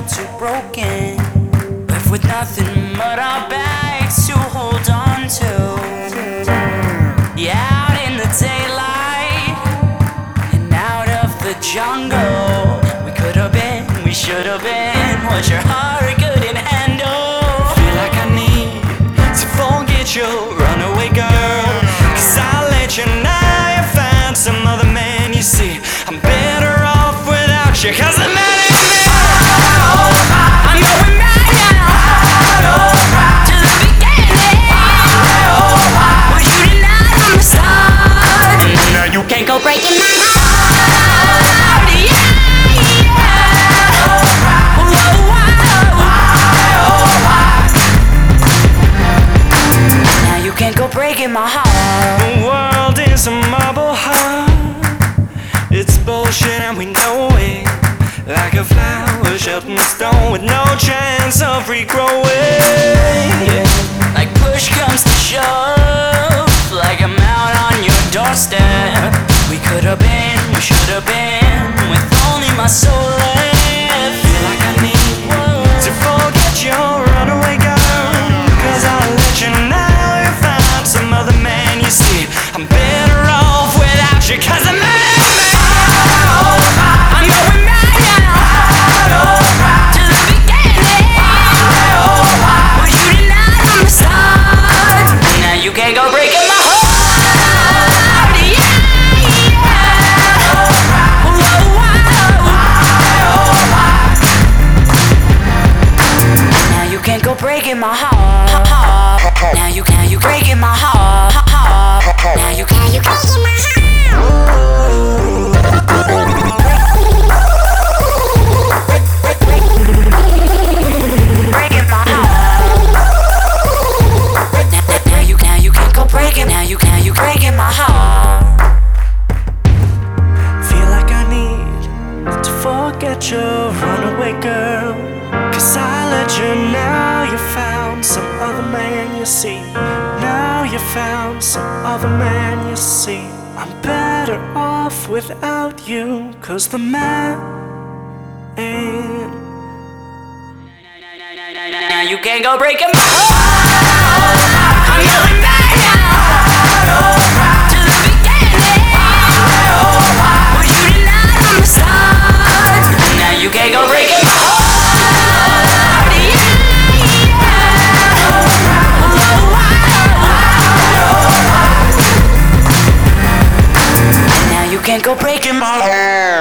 too broken, left with nothing but our bags to hold on to. Yeah, out in the daylight and out of the jungle, we could have been, we should have been what your heart couldn't handle. Feel like I need to forget you, runaway girl, 'cause I let you now. You found some other man, you see. I'm better off without you, 'cause I'm mad at me. I'm going back now to the beginning, where you denied from the start. Now you can't go Breaking my heart, yeah, Now you can't go breaking my heart. The world is a marble heart. It's bullshit and we know it. Like a flower sheltered in stone with no chance of regrowing. Yeah. Like push comes to shove, like I'm out on your doorstep. We could have been, we should have been, with only my soul left. Feel like I need to forget your runaway girl, 'cause I let you know. You found some other man, you see. I'm better off without you, 'cause I'm mad at me. I'm going back now to the beginning, where you denied from the start. Now you can't go breaking my heart, yeah, Now you can't go breaking my heart. Now you breaking my heart. Now you breaking my breaking my heart. Now you can't go breaking. Now you breaking my heart. Feel like I need to forget your runaway girl, 'cause I let you now. You found some other man, you see. Now you found some other man, you see. I'm better off without you, 'cause the man ain't. Now you can't go breaking my heart. I'm going back now to the beginning, where you denied from the start. Now you can't go breaking my heart, yeah, Now you can't go breaking my heart.